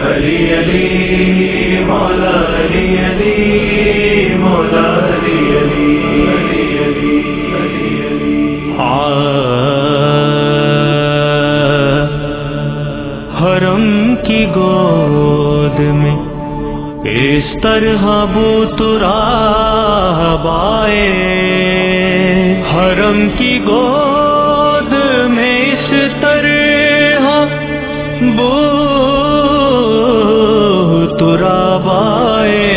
علی علی مولا علی علی مولا علی علی علی علی علی علی حرم کی گود میں اس طرح بوتراب آئے، حرم کی گود میں اس طرح بوتراب آئے،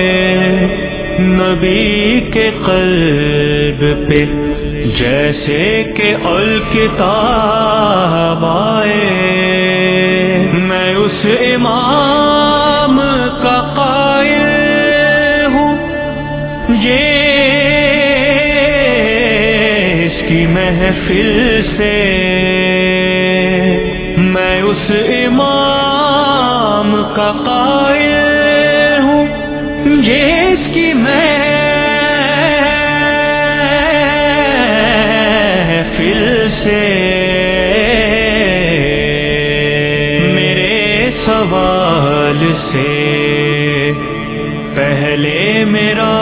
نبی کے قلب پہ جیسے کہ الکتاب آئے۔ میں اس امام کا قائل ہوں جس کی محفل سے، میں اس امام کا قائل ہوں جس کی محفل سے۔ سوال سے پہلے میرا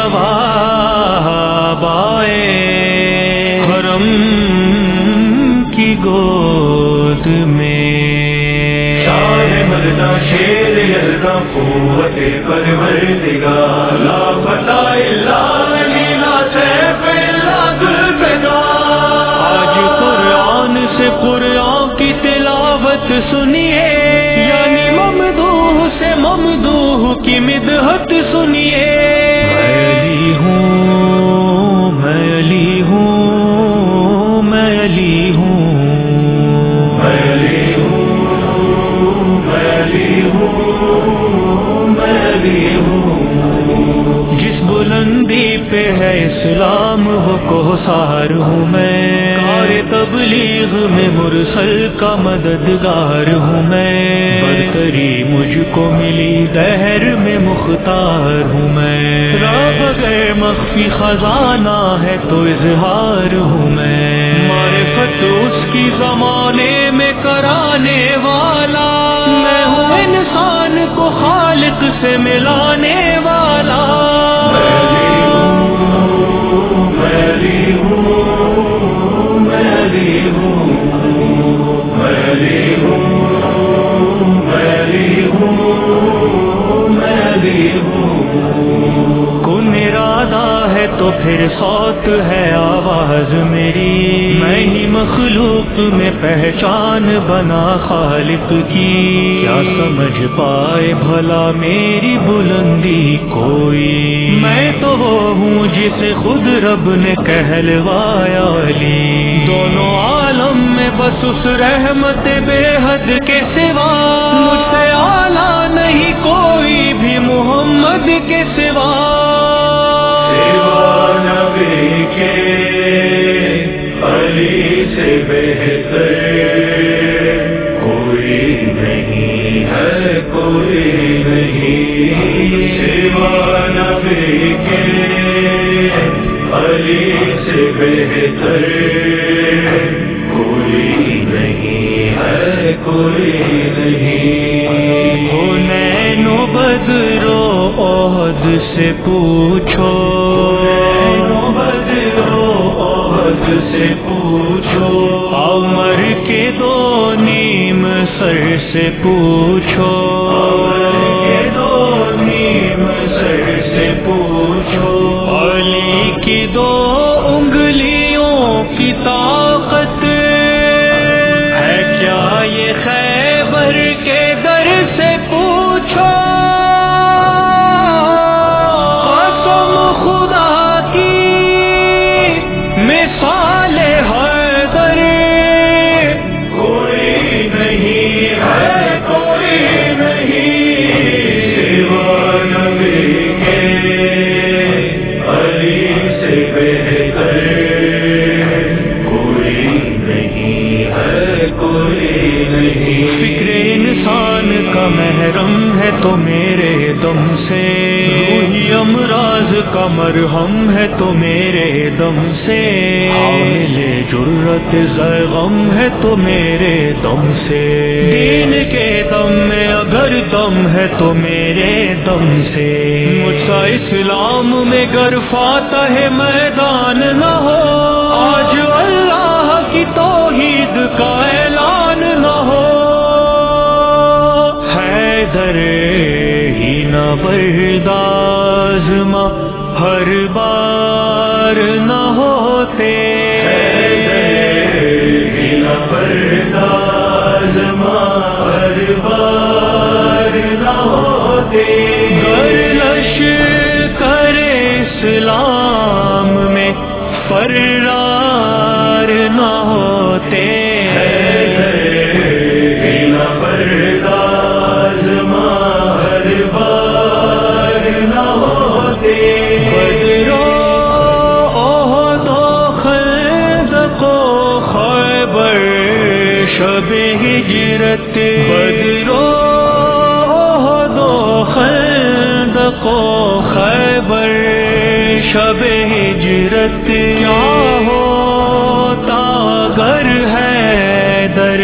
جواب آئے، حرم کی گود میں شان مردہ شیر یلدا قوت پروردگار، لا فتح الا علی لا سیف الا ذوالفقار۔ آج قرآن سے قرآن کی تلاوت سنیے، یعنی ممدوح سے ممدوح کی مدحت سنیے۔ میں علی ہوں، میں علی ہوں، میں علی ہوں، میں علی ہوں، میں علی ہوں، میں علی ہوں۔ جس بلندی پہ ہے اسلام وہ کوثر ہوں میں، کار تبلیغ میں مرسل کا مددگار ہوں میں، برتری مجھ کو ملی دہر میں مختار ہوں میں، رب غیر مخفی خزانہ ہے تو اظہار ہوں میں، معرفت اس کی زمانے میں کرانے والا، میں ہوں انسان کو خالق سے ملانے والا۔ میں علی ہوں، میں علی ہوں، میں علی ہوں، میں علی ہوں، میں علی ہوں۔ کن ارادہ ہے تو پھر صوت ہے آواز میری، میں ہی مخلوق میں پہچان بنا خالق کی، کیا سمجھ پائے بھلا میری بلندی کوئی، میں تو وہ ہوں جسے خود رب نے کہلوایا علی، دونوں عالم میں بس اس رحمت بے حد کے سوا، مجھ سے اعلیٰ نہیں کوئی بھی محمد کے سوا، سوا نبی کے علی سے بہتر کوئی نہیں ہے، کوئی نہیں، سوا نبی کے علی سے بہتر کوئی نہیں ہے، کوئی نہیں۔ حنین و بدر و احد سے پوچھو، حنین و بدر و احد سے پوچھو، عمر کے دو نیم سر سے پوچھو، عمر کے دو نیم سر سے پوچھو، علی کی دو انگلیوں کی طاقت ہے کیا یہ خیبر کے در سے پوچھو، قسم خدا کی مثال حیدر کوئی نہیں ہے، کوئی نہیں، سوا نبی کے علی سے بہتر کوئی نہیں ہے، کوئی نہیں۔ فکر انسان کا محرم ہے تو میرے دم سے، روحی امراض کا مرہم ہے تو میرے دم سے، حامل جرت زغم ہے تو میرے دم سے، دین کے دم میں اگر دم ہے تو میرے دم سے مجھ سا اسلام میں گر فاتح میدان نہ ہو، آج اللہ کی توحید کا اعلان نہ ہو، حیدر ہی نہ برداز ماں ہر بار نہ ہوتے، برداز ماں ہر بار نہ ہوتے، گر لشکر اسلام میں فرار نہ ہوتے، برداز ماں ہر بار نہ ہوتے، بدرو احد و خندق و خیبر شب ہجرت، بدرو احد و خندق و خیبر شب ہجرت، کیا ہوتا گر حیدر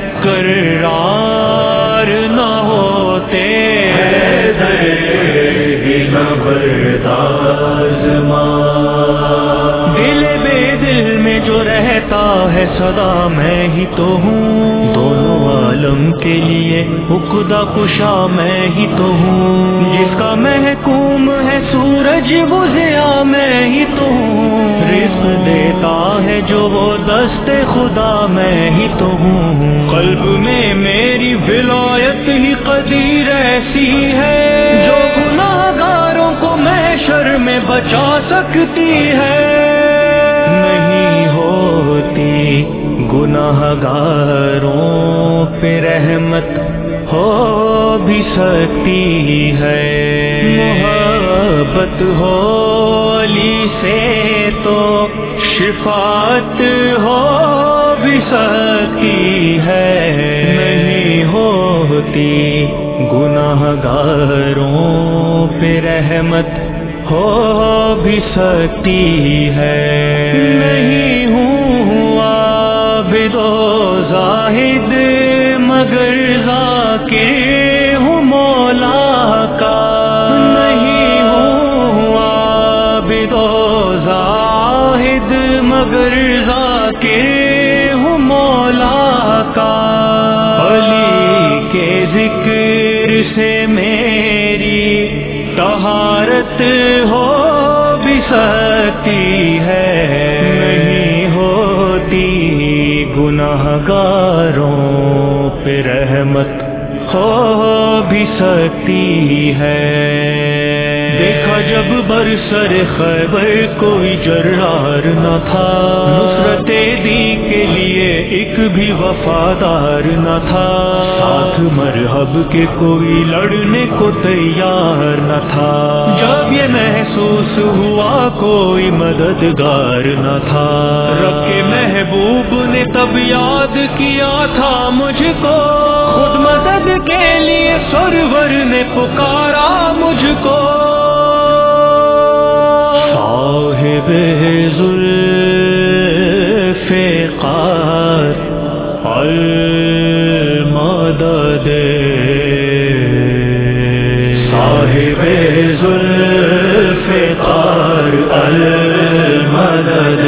کرار نہ ہوتے، برداز ماں، دل بے دل میں جو رہتا ہے سدا میں ہی تو ہوں، دونوں عالم کے لیے عقدہ کشا میں ہی تو ہوں، جس کا محکوم ہے سورج وہ ضیاء میں ہی تو ہوں، رزق دیتا ہے جو وہ دست خدا میں ہی تو ہوں، قلب میں میری ولایت ہی قدیر ایسی ہے جو گناہگاروں کو محشر میں بچا سکتی ہے، نہیں ہوتی گناہگاروں پہ رحمت ہو بھی سکتی ہے، محبت ہو علی سے تو شفاعت ہو بھی سکتی ہے، نہیں ہوتی گناہگاروں پہ رحمت ہو بھی سکتی ہے، نہیں ہوں عابد و زاہد مگر ذاکر ہوں مولا کا، نہیں ہوں عابد و زاہد مگر ذاکر ہوں مولا کا، علی کے ذکر سے میری طہارت ہو بھی سکتی ہے، نہیں ہوتی گناہگاروں پہ رحمت ہو بھی سکتی ہے، دیکھا جب برسر خیبر کوئی جرار نہ تھا، نصرت دین کے لیے ایک بھی وفادار نہ تھا، ساتھ مرحب کے کوئی لڑنے کو تیار نہ تھا، جب یہ محسوس ہوا کوئی مددگار نہ تھا، رب کے محبوب نے تب یاد کیا تھا مجھ کو، خود مدد کے لیے سرور نے پکارا مجھ کو، صاحب ذوالفقار المدد، صاحب ذوالفقار المدد،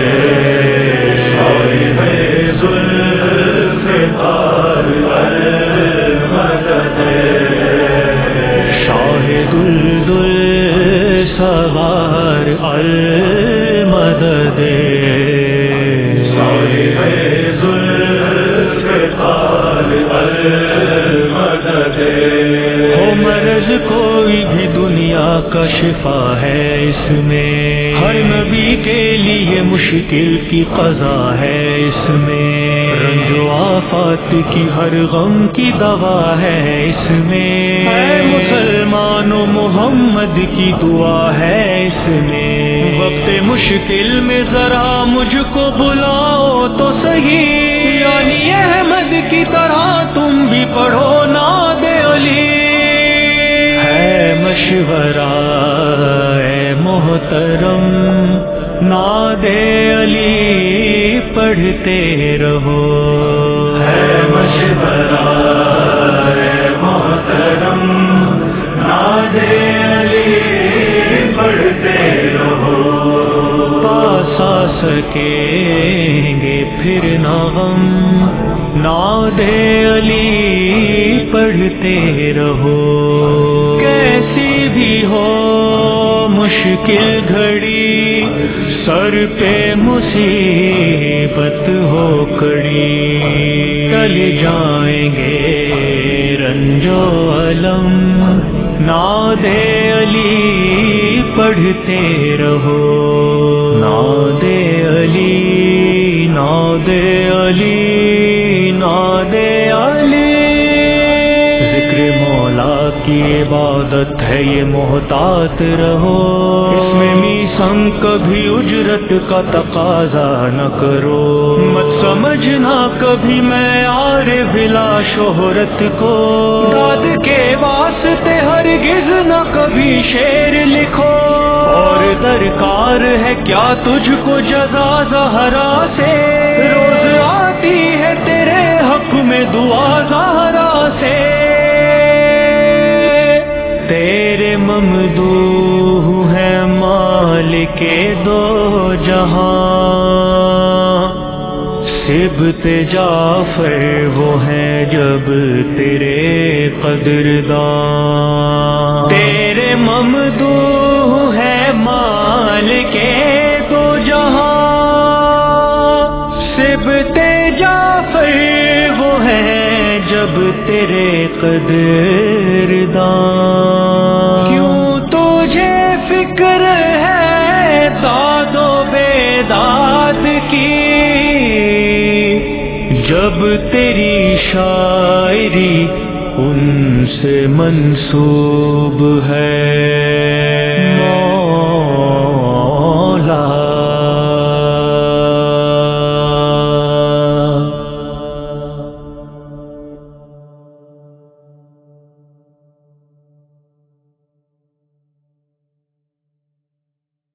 صاحب ذوالفقار المدد، شاہد السوار المدد، صاحب ذوالفقار المدد، ہو مرض کوئی بھی دنیا کا شفا ہے اس میں، ہر نبی کے لیے مشکل کی قضا ہے اس میں، رنج و آفات کی ہر غم کی دوا ہے اس میں، اے مسلمانوں محمد کی دعا ہے اس میں، وقت مشکل میں ذرا مجھ کو بلاؤ تو صحیح، یعنی احمد کی طرح تم بھی پڑھو نعت علی، ہے مشورہ اے محترم نعت علی پڑھتے رہو، ہے مشورہ اے محترم سکیں گے پھر نہ غم، ناد علی پڑھتے رہو۔ کیسی بھی ہو مشکل گھڑی، سر پہ مصیبت ہو کڑی، ٹل جائیں گے رنج و الم، ناد علی پڑھتے رہو۔ ناد علی، ناد علی، ناد علی، ذکر مولا کی عبادت ہے یہ محتاط رہو، اس میں میسم کبھی اجرت کا تقاضا نہ کرو، مت سمجھنا کبھی معیار بلا شہرت کو، داد کے واسطے ہرگز نہ کبھی شعر لکھو، اور درکار ہے کیا تجھ کو جزا زہرا سے، روز آتی ہے تیرے حق میں دعا زہرا سے، تیرے ممدوح ہے مالک دو جہاں، سبت جعفر وہ ہیں جب تیرے قدرداں، تیرے ممدوح ہے مالک دو جہاں، سبت جعفر وہ ہیں جب تیرے قدرداں، کیوں تجھے فکر ہے داد و بیداد کی، جب تیری شاعری ان سے منسوب ہے۔